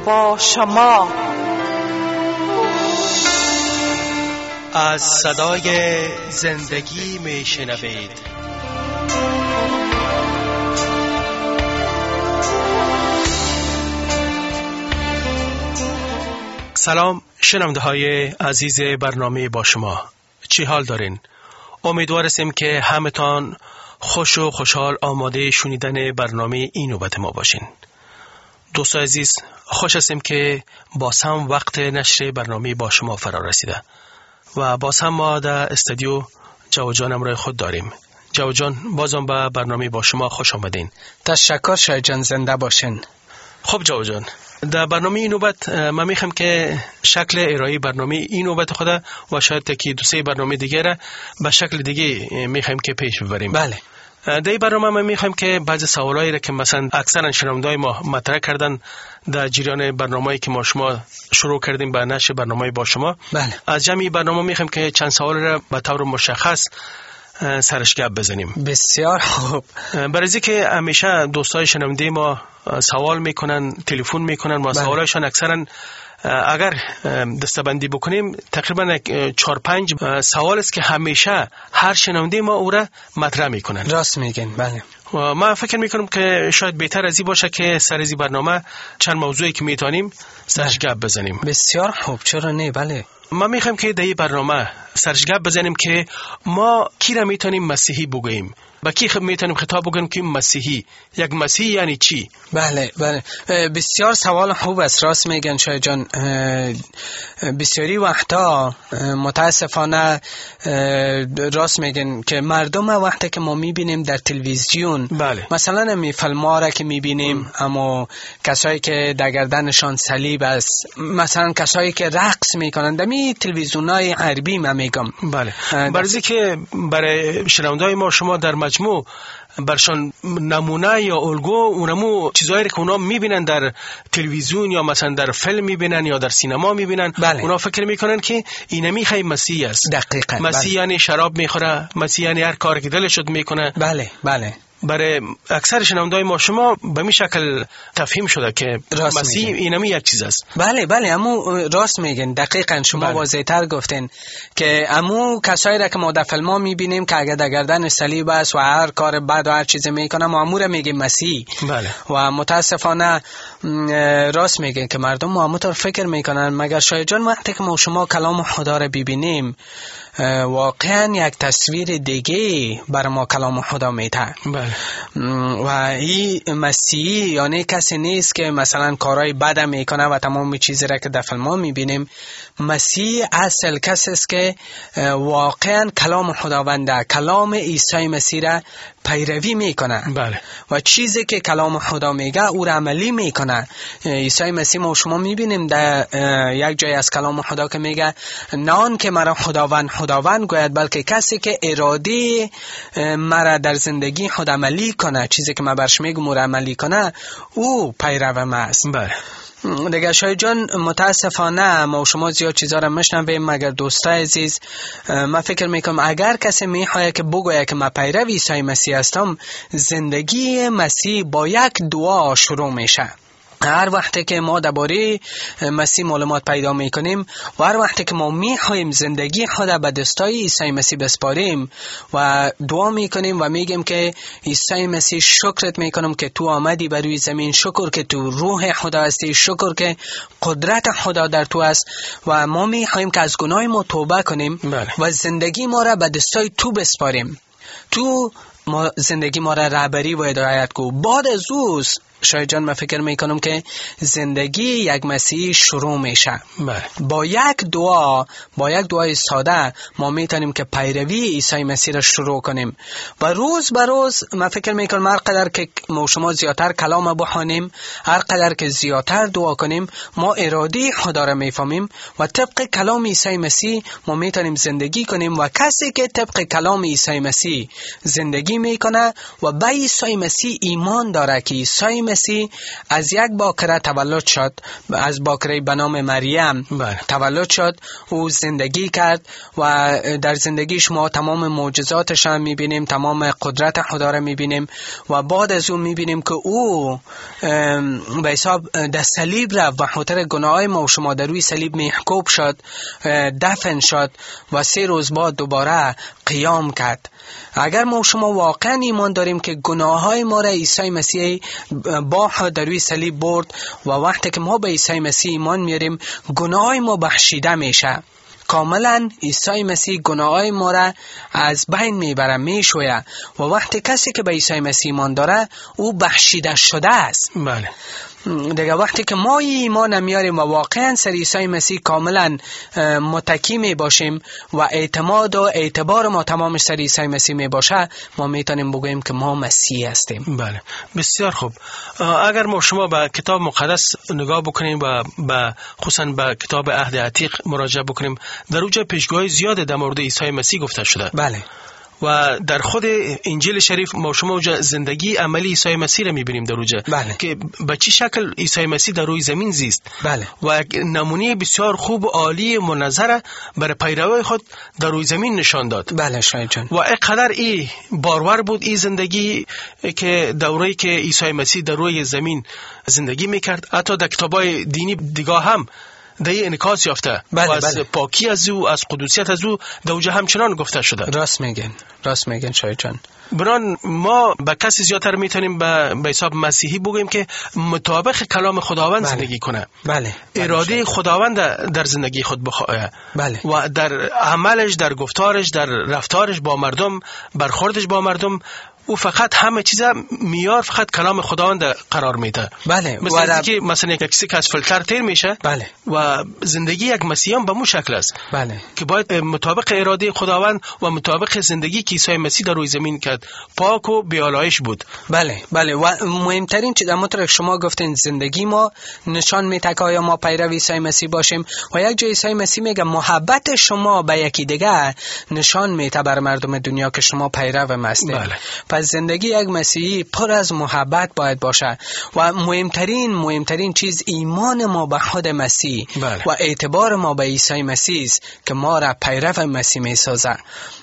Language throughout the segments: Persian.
با شما. از صدای زندگی می شنوید. سلام شنونده های عزیز برنامه با شما، چی حال دارین؟ امیدوار هستیم که همتان خوش و خوشحال آماده شنیدن برنامه این نوبت ما باشین. دوستان عزیز، خوش هستیم که باز هم وقت نشر برنامه با شما فرا رسیده و باز هم ما در استودیو جو جان همراه خود داریم. جو جان، بازم به برنامه با شما خوش آمدین. تشکر شاید جان، زنده باشین. خب جو جان، در برنامه این نوبت من میخوام که شکل ارائه برنامه این نوبت خود و شاید که دو سه برنامه دیگه را به شکل دیگه میخوام که پیش ببریم. بله. در این برنامه من میخوام که بعضی سوالایی را که مثلا اکثرا شنونده‌های ما مطرح کردن در جریان برنامه‌ای که ما شما شروع کردیم به نشر برنامه با شما، بله، از جمعی برنامه میخوام که چند سوال را به طور مشخص سرش گپ بزنیم. بسیار خوب. برای که همیشه دوستای شنونده ما سوال میکنن، تلفن میکنن و سوالایشان اکثرا اگر دستبندی بکنیم تقریبا 4-5 سوال است که همیشه هر شنونده ما او را مطرح میکنن. راست میگن. بله. و من فکر میکنم که شاید بهتر از این باشه که سر از این برنامه چند موضوعی که میتونیم سرش گپ بزنیم. بسیار خوب، چرا نه؟ بله. من میخوام که در این برنامه سرش گپ بزنیم که ما کی را میتونیم مسیحی بگوییم، با کی میتونیم خطاب بکنیم که مسیحی، یک مسیحی یعنی چی؟ بله بله، بسیار سوال خوب است. راست میگن شاید جان، بسیاری وقتا متاسفانه راست میگن که مردم وقتی که ما میبینیم در تلویزیون، بله، مثلا می فیلم‌ها را که میبینیم، اما کسایی که در گردنشان صلیب است، مثلا کسایی که رقص میکنن در می تلویزیونای عربی، من میگم بله، برای که برای شنونده‌های ما شما در مجموع برشان نمونه یا الگو اونمو چیزایی که اونا میبینن در تلویزیون یا مثلا در فیلم میبینن یا در سینما میبینن، بله، اونا فکر میکنن که اینمی خیلی مسیحی است. دقیقاً. مسیحی یعنی شراب میخوره، مسیحی یعنی هر کاری که دلش شد میکنه. بله بله. برای اکثر شنونده‌های ما شما به می شکل تفهیم شده که مسیح اینمی یک چیز است. بله بله، امو راست میگن، دقیقاً شما بله. واضح‌تر گفتین که امو کسایی را که ما در فیلم‌ها میبینیم که اگر در گردن صلیب است و هر کار بد و هر چیز میکنه، ما امو را میگیم مسیح. بله. و متاسفانه راست میگن که مردم ما همونطور فکر میکنن، مگر شاید جان وقتی که ما شما کلام خدا را ببینیم واقعا یک تصویر دیگه بر ما کلام خدا میده. بله. و این مسیحی یعنی کسی نیست که مثلا کارهای بد میکنه و تمام چیزی را که در فیلم ها میبینیم. مسیح اصل کسی است که واقعا کلام خداونده، کلام عیسی مسیح را پیروی میکنه. بله. و چیزی که کلام خدا میگه او را عملی میکنه. عیسی مسیح ما شما میبینیم در یک جای از کلام خدا که میگه نه آن که مرا خداوند گوید، بلکه کسی که اراده مرا در زندگی خود عملی کنه، چیزی که من برش میگم او را عملی کنه، او پیرو ما است. بله. دیگه شاید جان متاسفانه ما شما زیاد چیزا را مشنویم، مگر دوستای عزیز من فکر میکنم اگر کسی میخواد که بگوید که من پیرو عیسی مسیح هستم، زندگی مسیح با یک دعا شروع میشه. هر وقتی که ما درباره مسیح معلومات پیدا میکنیم و هر وقتی که ما میخوایم زندگی خود به دستای عیسی مسیح بسپاریم و دعا میکنیم و میگیم که عیسی مسیح شکرت میکنم که تو آمدی بر روی زمین، شکر که تو روح خدا هستی، شکر که قدرت خدا در تو است و ما میخوایم که از گناه ما توبه کنیم. بله. و زندگی ما را به دستای تو بسپاریم. تو زندگی ما را رهبری و هدایت کو. بعد از اوست شاید جان من فکر میکنم که زندگی یک مسیحی شروع میشه. بله. با یک دعای ساده ما میتونیم که پیروی عیسی مسیح را شروع کنیم و روز به روز من فکر میکنم هر قدر که ما شما زیادتر کلام بخوانیم، هر قدر که زیادتر دعا کنیم، ما اراده خدا را میفهمیم و طبق کلام عیسی مسیح ما میتونیم زندگی کنیم. و کسی که طبق کلام عیسی مسیح زندگی میکنه و به عیسی مسیح ایمان داره که عیسی مسیح از یک باکره تولد شد، از باکره به نام مریم تولد شد. او زندگی کرد و در زندگیش ما تمام معجزاتش هم میبینیم، تمام قدرت خدا را میبینیم و بعد از اون میبینیم که او به حساب در صلیب رفت و خاطر گناههای ما و شما در روی صلیب محکوب شد، دفن شد و 3 روز بعد دوباره قیام کرد. اگر ما و شما واقعا ایمان داریم که گناههای ما را عیسی مسیح با در روی صلیب برد و وقتی که ما به عیسی مسیح ایمان میاریم گناههای ما بخشیده میشه، کاملا عیسی مسیح گناههای ما را از بین میبره، میشویه و وقتی کسی که به عیسی مسیح ایمان داره او بخشیده شده است. بله دیگه وقتی که ما ایمان میاریم و واقعا سر عیسی مسیح کاملا متکی می باشیم و اعتماد و اعتبار ما تمامش سر عیسی مسیح می باشه، ما میتونیم بگوییم که ما مسیح هستیم. بله بسیار خوب. اگر ما شما به کتاب مقدس نگاه بکنیم و خصوصا به کتاب عهد عتیق مراجعه بکنیم، در اونجا پیشگوهای زیاد در مورد عیسی مسیح گفته شده. بله. و در خود انجیل شریف ما شما اونجا زندگی عملی عیسی مسیح را میبینیم در اونجا. بله. که به چه شکل عیسی مسیح در روی زمین زیست. بله. و نمونه بسیار خوب و عالی منظره برای پیروای خود در روی زمین نشان داد. بله شاید جان. و اینقدر بارور بود این زندگی که دوره‌ای که عیسی مسیح در روی زمین زندگی میکرد، حتی در کتابای دینی دیگه هم در این انعکاس یافته. بله، و از بله. پاکی از او، از قدوسیت از او در اونجا همچنان گفته شده. راست میگن شاید جان. بران ما به کسی زیادتر میتونیم به حساب مسیحی بگوییم که مطابق کلام خداوند زندگی کنه. بله. اراده خداوند در زندگی خود بخواه. بله. و در عملش، در گفتارش، در رفتارش با مردم، برخوردش با مردم، او فقط همه چیزا میار فقط کلام خداوند قرار میده. بله. مثل که مثلا یک کسی که از فلتر تیر میشه. بله. و زندگی یک مسیحیان به مو شکل است. بله. که باید مطابق اراده خداوند و مطابق زندگی که عیسی مسیح در روی زمین کرد پاک و بی‌آلایش بود. بله. و مهمترین چیز همونطور که شما گفتین زندگی ما نشان میده که آیا ما پیرو عیسی مسیح باشیم. و یک جای عیسی مسیح میگه محبت شما به یکی دیگه نشان میده بر مردم دنیا که شما پیرو هستید. بله. پس زندگی یک مسیحی پر از محبت باید باشه و مهمترین چیز ایمان ما به خود مسیح. بله. و اعتبار ما به عیسی مسیح است که ما را پیرو مسیح میسازه.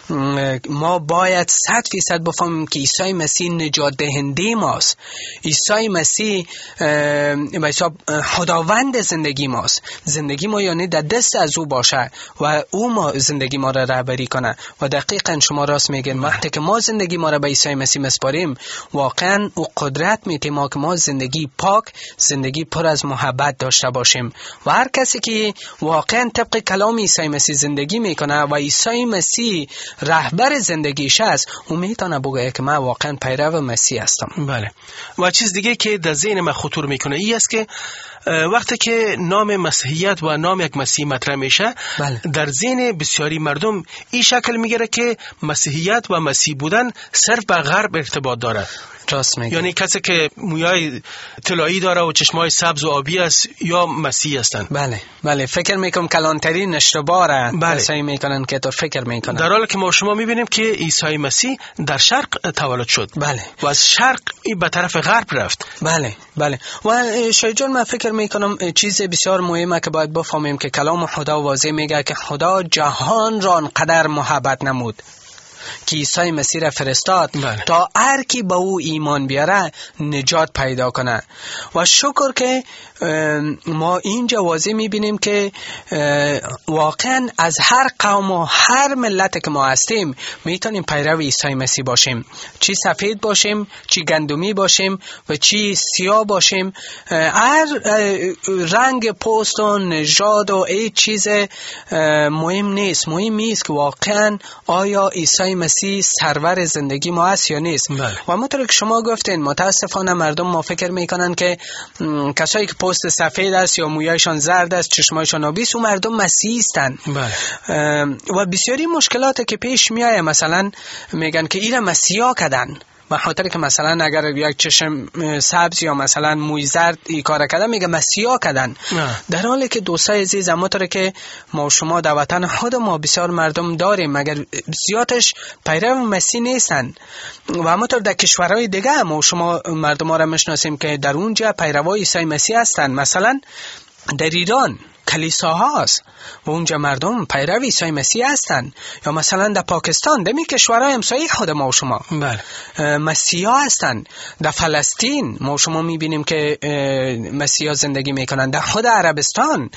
ما باید 100% بفهمیم که عیسی مسیح نجات دهنده ماست. عیسی مسیح به حساب خداوند زندگی ماست. زندگی ما یعنی در دست از او باشه و او ما زندگی ما را رهبری کنه. و دقیقاً شما راست میگین، وقتی که ما زندگی ما را به عیسی مسیح مسپاریم واقعاً او قدرت میده ما که ما زندگی پاک، زندگی پر از محبت داشته باشیم. و هر کسی که واقعاً طبق کلام عیسی مسیح زندگی میکنه و عیسی مسیح رهبر زندگیش است، او میتونه بگه که من واقعا پیرو مسیح هستم. بله. و چیز دیگه که در ذهن من خطور میکنه این است که وقتی که نام مسیحیت و نام یک مسیح مطرح میشه، بله. در ذهن بسیاری مردم این شکل میگیره که مسیحیت و مسیح بودن صرف به غرب ارتباط داره. راست میگی. یعنی کسی که مویای طلایی داره و چشمای سبز و آبی است یا مسیحی هستن. بله. فکر میکنم کلانترین اشتباه را کسایی میکنن که تو فکر میکنن، در حالی که ما شما میبینیم که عیسی مسیح در شرق تولد شد. بله. و از شرق به طرف غرب رفت. بله. و شایجان من فکر میکنم چیز بسیار مهمه که باید بفهمیم که کلام خدا واضح میگه که خدا جهان را انقدر محبت نمود که عیسی مسیح را فرستاد تا هر کی به او ایمان بیاره نجات پیدا کنه. و شکر که ما اینجا واضح میبینیم که واقعا از هر قوم و هر ملت که ما هستیم میتونیم پیرو عیسی مسیح باشیم، چی سفید باشیم، چی گندمی باشیم و چی سیاه باشیم. هر رنگ پوست و نژاد و ای چیز مهم نیست. مهم نیست که واقعا آیا عیسی مسیح سرور زندگی ما است یا نیست. و همونطور که شما گفتین متاسفانه مردم ما فکر میکنن که کسایی که پوست سفید است یا مویایشان زرد است، چشمایشان آبی است، اون مردم مسیحی هستند. و بسیاری مشکلات که پیش میایه، مثلا میگن که اینا مسیحا کردن، به خاطر که مثلا اگر یک چشم سبز یا مثلا موی زرد ای کار کردن میگه مسیحا کردن، در حالی که دوستای عزیز همونطور که ما شما در وطن خود ما بسیار مردم داریم مگر زیادش پیرو مسیح نیستن و همونطور در کشورهای دیگه ما شما مردم ها را میشناسیم که در اونجا پیروای عیسی مسیح هستن. مثلا در ایران کلیساها هست و اونجا مردم پیرو عیسی مسیح هستن، یا مثلا در پاکستان در می کشورهای همسایه خود ما و شما مسیحا هستن. در فلسطین ما و شما میبینیم که مسیحا زندگی میکنن. در خود عربستان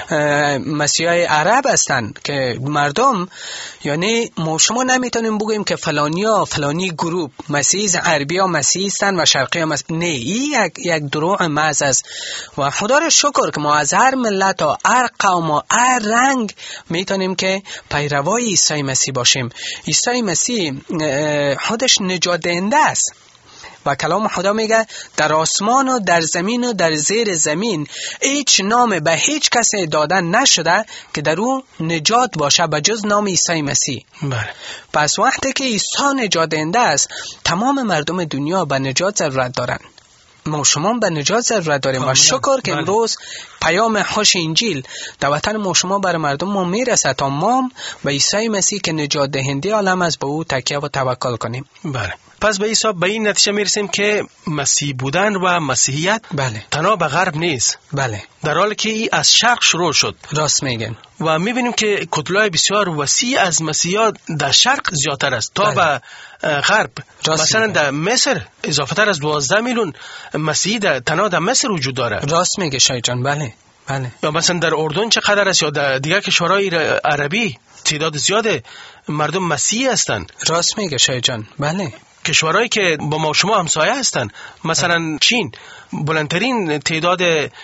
مسیحای عرب هستن که مردم، یعنی ما و شما نمیتونیم بگوییم که فلانی گروه مسیح عربی ها مسیح هستن و شرقی ها مسیح. نه، این یک دروغ محض است و خدا را شکر که ما از هر ملت و هر قوم و هر رنگ میتونیم که پیروای عیسی مسیح باشیم. عیسی مسیح خودش نجات دهنده است و کلام خدا میگه در آسمان و در زمین و در زیر زمین هیچ نام به هیچ کس دادن نشده که در او نجات باشه به جز نام عیسی مسیح. پس وقتی که عیسی نجات دهنده است تمام مردم دنیا به نجات ضرورت دارن. ما شما به نجات ضرورت داریم و شکر که امروز پیام خوش انجیل در وطن ما شما برای مردم ما میرسه تا ما به عیسی مسیح که نجات دهنده عالم است به او تکیه و توکل کنیم. پس به عیسی به این نتیجه میرسیم که مسیح بودن و مسیحیت تنها به غرب نیست، در حالی که ای از شرق شروع شد. راست میگن. و میبینیم که کتله‌های بسیار وسیع از مسیحیان در شرق زیادتر است تا به غرب. مثلا در مصر اضافه تر از 12 میلیون مسیحی تنها در مصر وجود داره. راست میگه شای جان. بله. یا مثلا در اردن چقدر است، یا در دیگر کشورهای عربی تعداد زیاد مردم مسیحی هستند. راست میگه شای جان. بله. کشورهایی که با ما شما همسایه هستند، مثلا چین بلندترین تعداد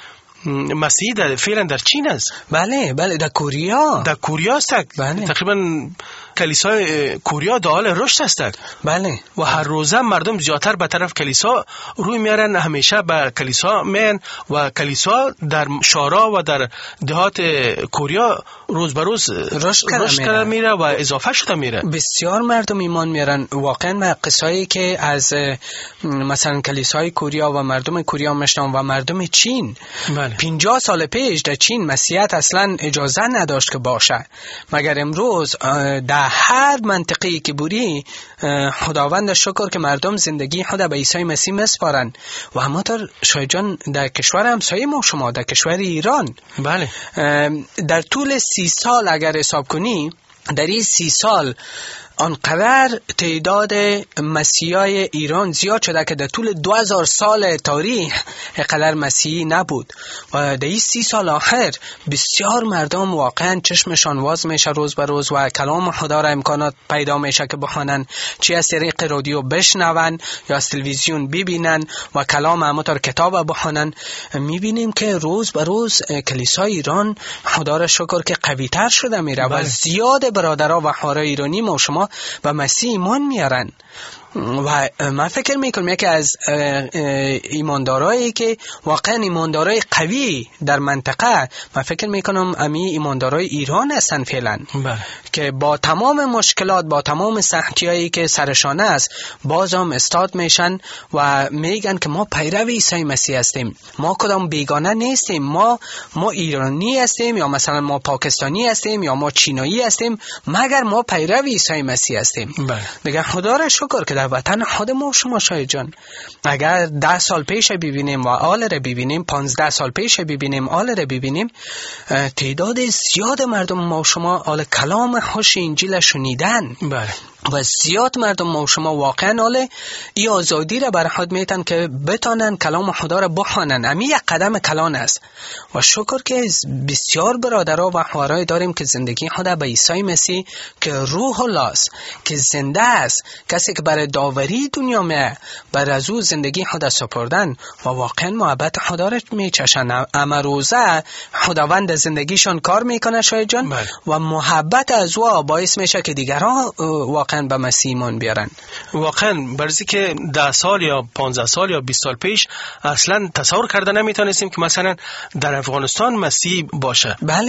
مسیحی فعلا در چین است. بله. در کوریا است. تقریبا کلیسای کوریا در حال رشد است. و هر روزه مردم زیادتر به طرف کلیسا روی میارن، همیشه به کلیسا میان و کلیسا در شارا و در دهات کوریا روز به روز رشد کرده میره و اضافه شده میره. بسیار مردم ایمان میارن. واقعا قصایی که از مثلا کلیسای کوریا و مردم کوریا میشنم و مردم چین 50 سال پیش در چین مسیحیت اصلا اجازه نداشت که باشه، مگر امروز در هر منطقه‌ای که بوری خداوند شکر که مردم زندگی خود به عیسی مسیح میسپارن. و همونطور شایجان در کشور همسایه ما شما در کشور ایران در طول 30 سال اگر حساب کنی، در این 30 سال آنقدر تعداد مسیحای ایران زیاد شده که در طول 2000 سال تاریخ اینقدر مسیحی نبود و در این 30 سال آخر بسیار مردم واقعا چشمشان واز میشه روز به روز و کلام خدا را امکانات پیدا میشه که بخوانن، چی از طریق رادیو بشنون یا از تلویزیون ببینن و کلام همونطور کتاب بخوانن. میبینیم که روز به روز کلیسای ایران خدا را شکر که قوی‌تر شده میره و زیاد برادرها و خواهرای ایرانی ما شما و مسیح ایمان میارن. و من فکر میکنم یکی از ایماندارایی که واقعا ایماندارای قوی در منطقه، من فکر میکنم امی ایماندارای ایران هستن فعلا، که با تمام مشکلات، با تمام سختیایی که سرشان است، باز هم استاد میشن و میگن که ما پیرو عیسی مسیح هستیم، ما کدام بیگانه نیستیم، ما ایرانی هستیم یا مثلا ما پاکستانی هستیم یا ما چینایی هستیم، مگر ما پیرو عیسی مسیح هستیم. دیگه خدا را شکر که در وطن خود ما شما شاید جان اگر 10 سال پیش ببینیم و آل را ببینیم، 15 سال پیش ببینیم آل را ببینیم، تعداد زیاد مردم ما شما آل کلام خوش انجیل شنیدن و زیاد مردم ما شما واقعا آل ای آزادی را بر خود میتن که بتانن کلام خدا را بخوانن. امی یک قدم کلان است و شکر که بسیار برادرها و خواهرای داریم که زندگی خدا به عیسی مسیح که روح الله است، که زنده است، کسی که برای داوری دنیا می بر از او زندگی خدا سپردن و واقعا محبت خدا را میچشن. اما روزه خداوند زندگیشان کار میکنه شاید جان و محبت از او باعث میشه که دیگران واقعا به مسیح ایمان بیارن. واقعا برزی که 10 سال یا 15 سال یا 20 سال پیش اصلا تصور کرده نمیتونستیم که مثلا در افغانستان مسیح باشه.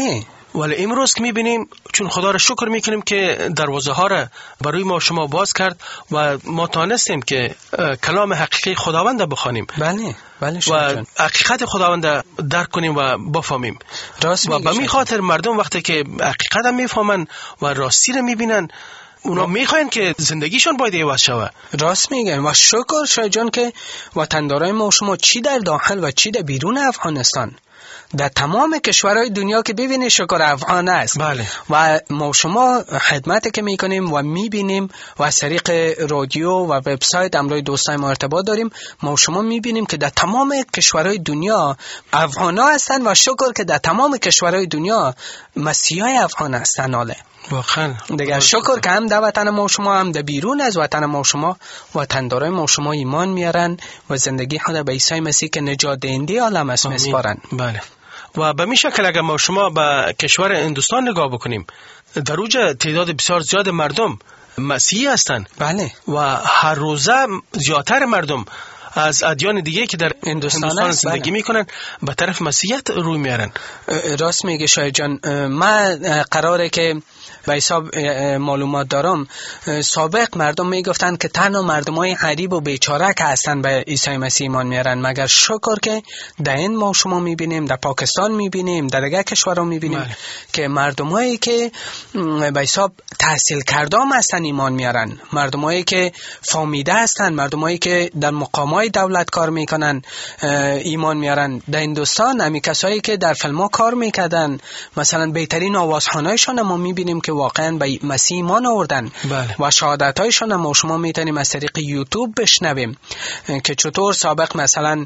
ولی امروز که میبینیم چون خدا را شکر میکنیم که دروازه ها را برای ما شما باز کرد و ما تانستیم که کلام حقیقی خداوند بخوانیم. بله و حقیقت خداوند درک کنیم و بفهمیم. و به می خاطر مردم وقتی که حقیقت هم میفهمن و راستی را میبینن، اونا میخواین که زندگیشون باید عوض شوه. راست میگن و شکر شاید جان که وطندارای ما شما چی در داخل و چی در بیرون افغانستان، در تمام کشورهای دنیا که ببینید شکر افغان است. بله. و ما شما خدمتی که میکنیم و میبینیم و از طریق رادیو و وبسایت امروی دوستای ما ارتباط داریم، ما شما میبینیم که در تمام کشورهای دنیا افغانا هستن و شکر که در تمام کشورهای دنیا مسیحای افغان هستن. حاله واقعا دیگر شکر که هم در وطن ما شما هم در بیرون از وطن ما شما وطندارای ما شما ایمان میارن و زندگی خود به عیسی مسیح که نجات دهنده عالم است میسپارن. بله. و به می شکل اگر ما شما به کشور هندوستان نگاه بکنیم، در اوجه تعداد بسیار زیاد مردم مسیحی هستند. بله. و هر روزه زیادتر مردم از ادیان دیگه که در هندوستان زندگی میکنن به طرف مسیحیت روی میارن. راست میگه شاید جان. من قراره که به حساب معلومات دارم سابق مردم میگفتن که تنها مردمای غریب و بیچاره که هستن به عیسی مسیح ایمان میارن، مگر شکر که در این ما شما میبینیم، در پاکستان میبینیم، در دیگه کشورها میبینیم که مردمایی که به حساب تحصیل کردام هستن ایمان میارن، مردمایی که فهمیده هستن، مردمایی که در مقامات دولت کار میکنن ایمان میارن. در هندوستان همی کسایی که در فیلم‌ها کار میکردن، مثلا بهترین آوازخوانایشان ما میبینیم که واقعا به مسیح ایمان آوردن. بله. و شهادتایشان ما شما میتونیم از طریق یوتیوب بشنویم که چطور سابق مثلا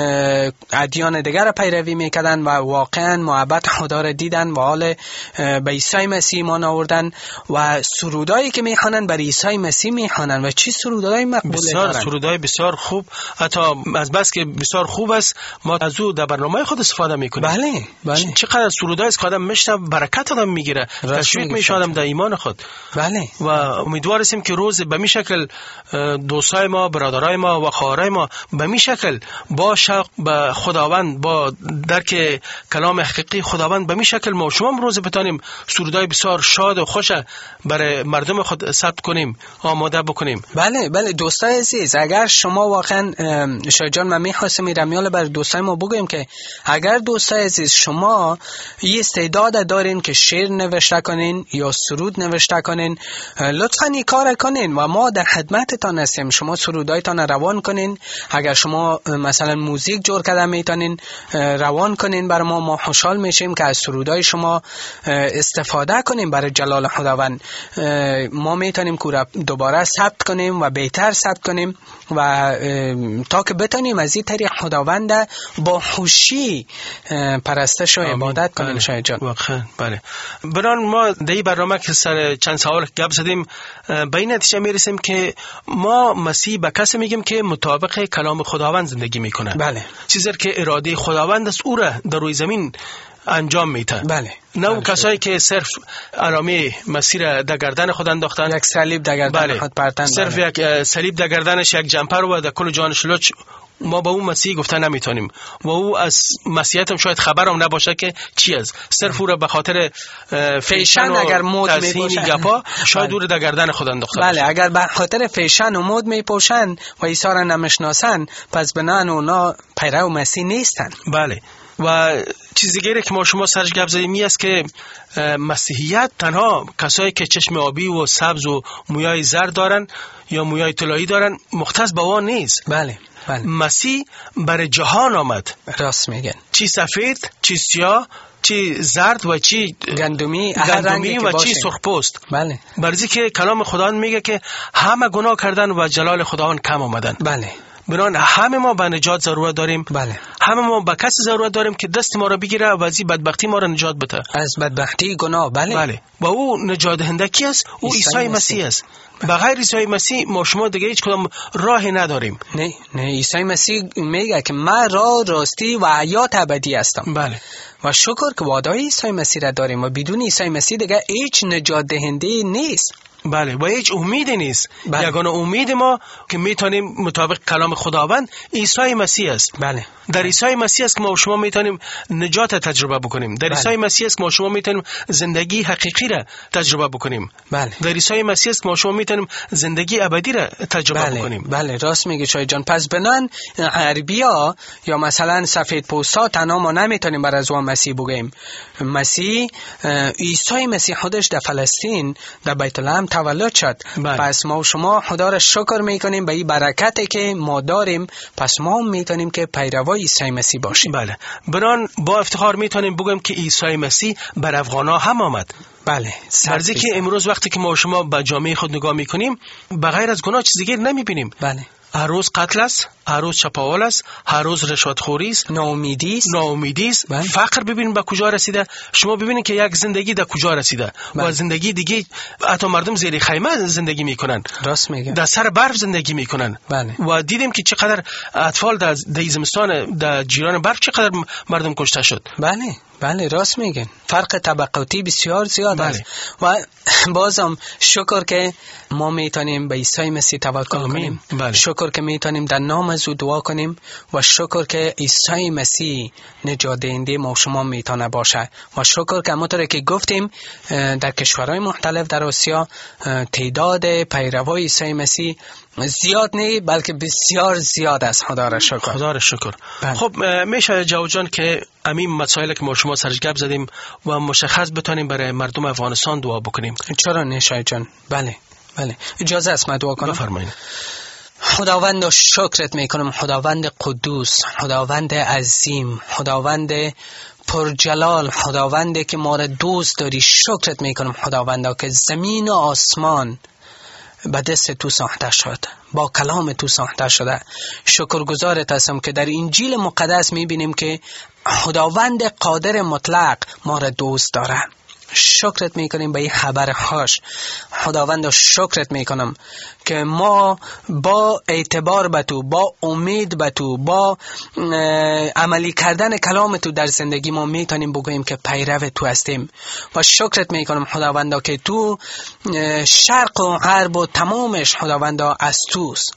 ادیان دیگر را پیروی میکردن و واقعا محبت خدا را دیدن و حال به عیسی مسیح ایمان آوردن و سرودایی که میخوانن برای عیسی مسیح میخوانن و چی سرودای مقبول دارن. بسیار سرودای بسیار خوب، حتی از بس که بسیار خوب است ما از او در برنامه خود استفاده میکنیم. بله بله. چقدر سرودای است که آدم میشنوه برکت آدم میگیره، تشویق میشه آدم در ایمان خود. بله. و امیدوار هستیم که روز به می شکل دوستای ما، برادرای ما و خواهرای ما به می شکل با شوق به خداوند، با درک کلام حقیقی خداوند به می شکل ما شما روز بتانیم سرودای بسیار شاد و خوش برای مردم خود ثبت کنیم، آماده بکنیم. بله بله دوستای عزیز، اگر شما واقعا شاید جان من میخواستم میرمیال بر دوستای ما بگویم که اگر دوستای عزیز شما این استعداد دارین که شعر نوشته کنین یا سرود نوشته کنین، لطفاً این کار کنین و ما در خدمتتان هستیم. شما سرودایتان روان کنین، اگر شما مثلا موزیک جور کرده میتونین روان کنین بر ما خوشحال میشیم که از سرودای شما استفاده کنیم برای جلال خداوند. ما میتونیم که دوباره ثبت کنیم و بهتر ثبت کنیم و تا که بتونیم از این طریق خداوند با خوشی پرستش و عبادت کنیم. شاید جان واقعا بله. بران ما در این برنامه که سر چند سوال گپ زدیم به این نتیجه میرسیم که ما مسیح به کسی میگیم که مطابق کلام خداوند زندگی میکنه. بله. چیزی که اراده خداوند است او را در روی زمین انجام میده. بله. نه اون کسایی که صرف علامه مسیح را در گردن خود انداختن، یک صلیب در گردن خود پرتن، صرف یک صلیب در گردنش، یک جمپر و در کل جانش لچ، ما با اون مسیح گفته نمیتونیم و او از مسیحیت هم شاید خبرم نباشه که چی است، صرف او را به خاطر فیشن اگر مود میپوشن گپا شاید او را در گردن خود انداخته. بله، اگر به خاطر فیشن و مود میپوشن و عیسی را نمیشناسن پس بنان اونا پیرو مسیح نیستن. بله. و چیزی دیگه که ما شما سرش گپ زدیم این است که مسیحیت تنها کسایی که چشم آبی و سبز و مویای زرد دارن یا مویای طلایی دارن مختص به آن نیست. بله. بله. مسیح برای جهان آمد. راست میگن. چی سفید، چی سیاه، چی زرد و چی گندمی و چی سرخپوست. بله. برای که کلام خداوند میگه که همه گناه کردن و جلال خداوند کم آمدن. بله. بران همه ما به نجات ضرورت داریم. بله. همه ما به کسی ضرورت داریم که دست ما را بگیره و از این بدبختی ما را نجات بده. از بدبختی گناه. بله. بله. و او نجات دهنده کی است؟ او عیسی مسیح است. بغیر عیسی مسیح ما شما دیگه هیچ کدام راهی نداریم. نه عیسی مسیح میگه که من راه، راستی و حیات ابدی هستم. بله. و شکر که وعده عیسی مسیح را داریم و بدون عیسی مسیح دیگه هیچ نجات دهنده نیست. بله، و هیچ امیدی نیست. بله. یگانه امید ما که میتونیم مطابق کلام خداوند عیسی مسیح است. بله. در عیسی مسیح است که ما و شما میتونیم نجات تجربه بکنیم. در عیسی مسیح است که ما و شما میتونیم زندگی حقیقی را تجربه بکنیم. بله. در عیسی مسیح است که ما و شما میتونیم زندگی ابدی را تجربه بکنیم. بله، راست میگی شای جان. پس بنان عربیا یا مثلا سفید پوستا تنها ما نمیتونیم بر از مسیح بگیم. مسیح، عیسی مسیح خودش در فلسطین در بیت لحم تولد شد. بله. پس ما و شما خدا را شکر میکنیم به این برکتی که ما داریم. پس ما میتونیم که پیروای عیسی مسیح باشیم. بله، بران با افتخار میتونیم بگیم که عیسی مسیح بر افغانا هم آمد. بله، فرضی که امروز وقتی که ما و شما به جامعه خود نگاه میکنیم بغیر از گناه چیز دیگه نمیبینیم. بله. هر روز قتل است، هر روز چپاول است، هر روز رشوتخوری است، ناامیدی است. بله. فقر ببینید به کجا رسیده. شما ببینید که یک زندگی در کجا رسیده. بله. و زندگی دیگه حتی مردم زیر خیمه زندگی میکنن. راست میگه. در سر برف زندگی میکنن. بله. و دیدیم که چقدر اطفال در زمستان در جیران برف چقدر مردم کشته شد. بله، راست میگن. فرق طبقاتی بسیار زیاد است. و بازم شکر که ما میتونیم به عیسی مسیح توکل کنیم. بله. شکر که میتونیم در نام از او دعا کنیم و شکر که عیسی مسیح نجات دهنده ما و شما میتونه باشه. و شکر که همونطور که گفتیم در کشورهای مختلف در آسیا تعداد پیروای عیسی مسیح زیاد نه بلکه بسیار زیاد است. خدا را شکر. بله. خب میشه جواد جان که همین مسائلی که ما شما سرش گپ زدیم و مشخص بتونیم برای مردم افغانستان دعا بکنیم؟ چرا نه شاید جان؟ بله. اجازه است ما دعا کنم؟ بفرمایید. خداوند شکرت میکنم، خداوند قدوس، خداوند عظیم، خداوند پرجلال، خداوند که ما را دوست داری. شکرت میکنم خداوند که زمین و آسمان به دست تو ساخته شد، با کلام تو ساخته شده. شکرگزارت هستم که در انجیل مقدس میبینیم که خداوند قادر مطلق ما را دوست داره. شکرت میکنیم به این خبر خوش خداوند. شکرت میکنم که ما با اعتبار به تو، با امید به تو، با عملی کردن کلام تو در زندگی ما میتونیم بگوییم که پیرو تو هستیم. و شکرت میکنم خداوند که تو شرق و غرب و تمامش خداوند از توست.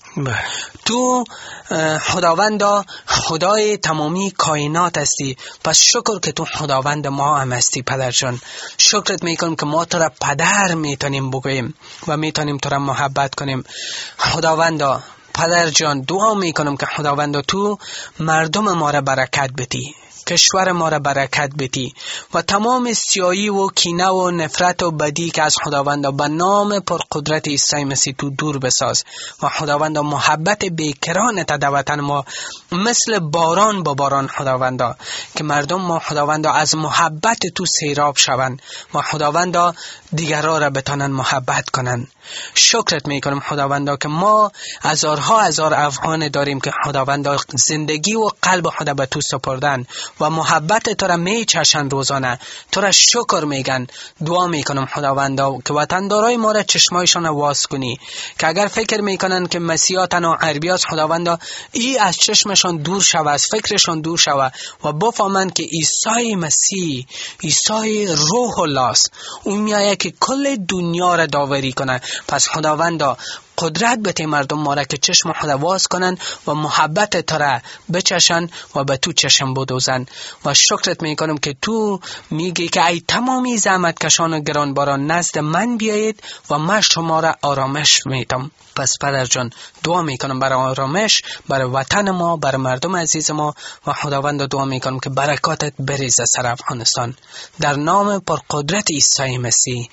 تو خداوند خدای تمامی کائنات هستی. پس شکر که تو خداوند ما هم هستی پدر جان. شکرت میکنم که ما تو را پدر میتونیم بگوییم و میتونیم تو را محبت کنیم. خداوند پدر جان دعا میکنم که خداوند تو مردم ما را برکت بدی، کشور ما را برکت بدی و تمام سیایی و کینه و نفرت و بدی که از خداوند به نام پرقدرت عیسی مسیح تو دور بساز. و خداوند محبت بیکران تا در وطن ما مثل باران با باران خداوند که مردم ما خداوند از محبت تو سیراب شوند و خداوند دیگران را بتانن محبت کنن. شکرت میکنم خداوند که ما هزارها هزار افغان داریم که خداوند زندگی و قلب خود به تو سپردن و محبت تو را میچشن روزانه. تو را شکر میگن. دعا میکنم خداوند که وطندارای ما را چشمایشان واز کنی که اگر فکر میکنن که مسیحاتن و عربیات خداوند ای از چشمشان دور شوه، از فکرشان دور شوه و بفهمن که عیسی مسیح عیسی روح الله است. اون میایه که کل دنیا را داوری کنه. پس خداوند قدرت بده مردم ما را که چشم خود واز کنن و محبت تو را بچشن و به تو چشم بدوزن. و شکرت میکنم که تو میگی که ای تمامی زحمت کشان و گرانباران نزد من بیایید و من شما را آرامش میدم. پس پدر جان دعا میکنم برای آرامش، برای وطن ما، برای مردم عزیز ما و خداوند دعا میکنم که برکاتت بریزه سر افغانستان در نام پرقدرت عیسی مسیح.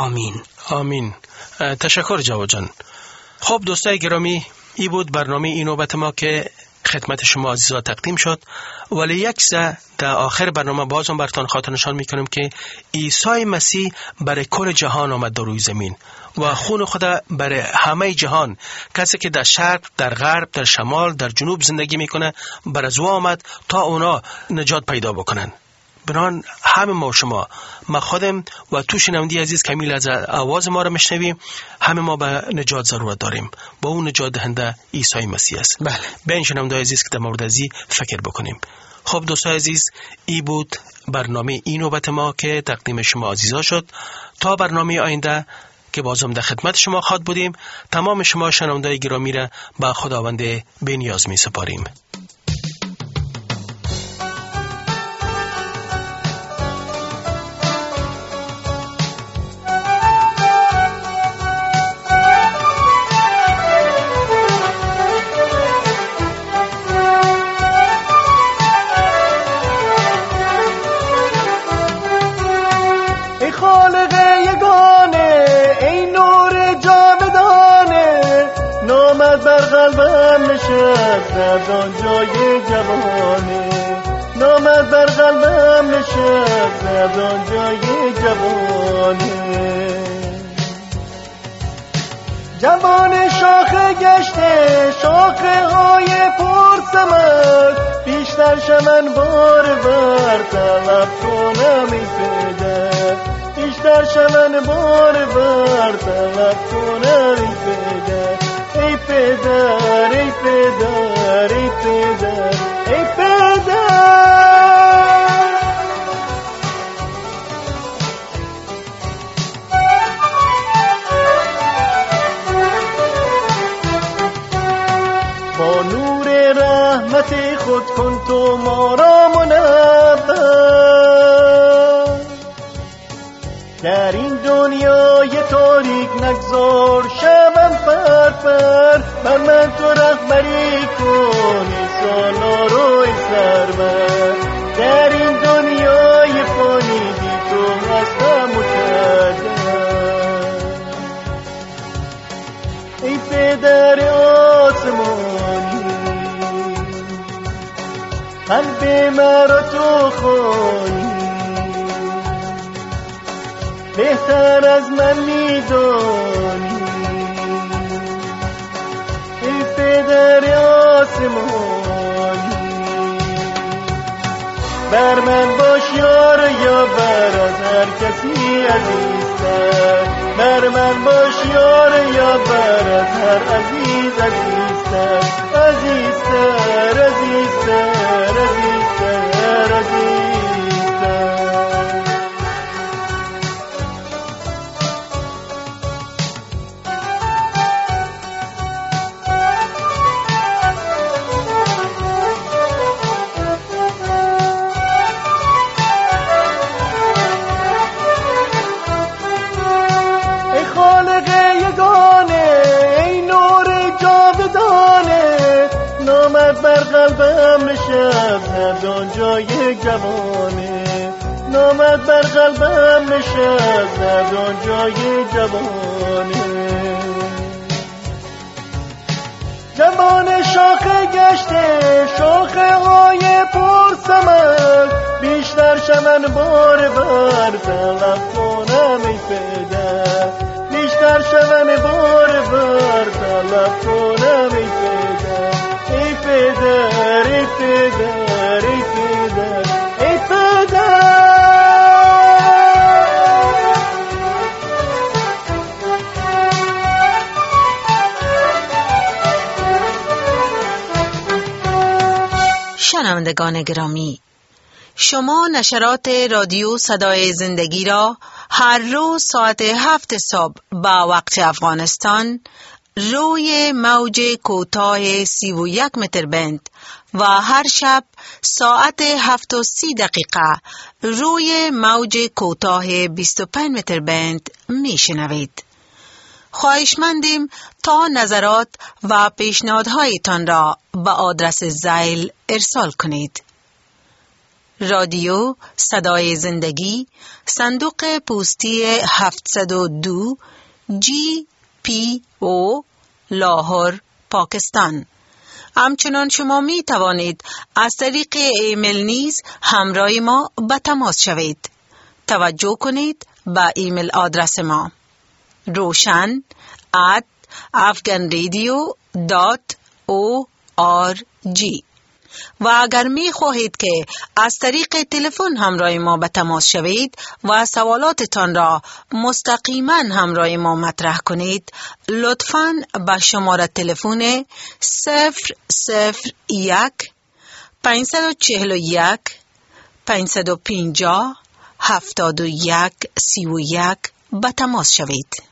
آمین. تشکر جواد جان. خب دوستای گرامی، ای بود برنامه این نوبت ما که خدمت شما عزیزا تقدیم شد. ولی یک سه در آخر برنامه بازم براتون خاطر نشان میکنم که عیسی مسیح برای کل جهان آمد در روی زمین و خون خدا برای همه جهان. کسی که در شرق، در غرب، در شمال، در جنوب زندگی میکنه برای او آمد تا اونا نجات پیدا بکنن. بران همه ما و شما، ما خودم و تو شنوندی عزیز که میل از آواز ما رو میشنویم، همه ما به نجات ضرورت داریم. با اون نجات دهنده عیسی مسیح است. بله. به این شنونده عزیز که در مورد ازی فکر بکنیم. خب دوستان عزیز، ای بود برنامه این نوبت ما که تقدیم شما عزیزا شد. تا برنامه آینده که بازم در خدمت شما خواهد بودیم، تمام شما شنونده گرامی را به خداوند بی‌نیاز می سپاریم. از آنجای جوانه نامد بر قلبم نشست، از آنجای جوانه جوان شاخه گشته، شاخه های پر ثمر، بیشتر شمن بار بر طلب کنم ای پدر، بیشتر شمن بار بر طلب کنم ای پدر، ای پدر ای پدر ای پدر ای پدر. با نور رحمت خود کن تو ما را منور، در این دنیای تاریک نگذار شبم فرفر، بر من تو رهبری کن ای سالار ای سرور، در این دنیای فانی بی تو هستم مکدر، ای پدر آسمانی قلب مرا تو خوانی، بهتر از من میدانی ای پدر آسمانی، بر من باش یار یا بر از هر کسی عزیزتر، بر من باش یار یا بر از هر عزیز عزیزتر، عزیزتر عزیزتر عزیزتر عزیزتر. بر قلبم نشست از آنجای جوانه، نامد بر قلبم نشست از آنجای جوانه، جوان شاخه گشته، شاخه های پر ثمر، بیشتر شمن بار بر طلب کنم ای پدر، بیشتر شمن بار بر طلب کنم ای پدر، ای پدر ای پدر ای پدر ای پدر. شنوندگان گرامی، شما نشرات رادیو صدای زندگی را هر روز ساعت 7 صبح با وقت افغانستان روی موج کوتاه 31 متر بند و هر شب ساعت 7:30 روی موج کوتاه 25 متر بند می شنوید. خواهشمندیم تا نظرات و پیشنهادهایتان را به آدرس زیل ارسال کنید. رادیو صدای زندگی، صندوق پستی 702 GPO لاهور، پاکستان. همچنان شما می توانید از طریق ایمیل نیز همراه ما به تماس شوید. توجه کنید به ایمیل آدرس ما: roshan@afghanradio.org. و اگر می خواهید که از طریق تلفن همراه ما به تماس شوید و سوالاتتان را مستقیما همراه ما مطرح کنید، لطفاً به شماره تلفن 001 541 550 71 31 به تماس شوید.